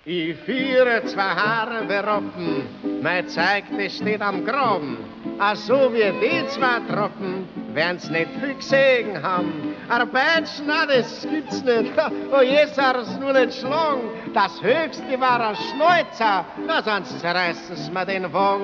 Ich führe zwei Haare beroffen, mein Zeigte steht am Graben. A so wie die zwei Tropfen, werden's nicht viel gesehen haben. Arbeitschen, das gibt's nicht. Oh, jetzt hat's nur nicht schlagen. Das Höchste war ein Schnäuzer, na sonst zerreißen's mir den Wagen.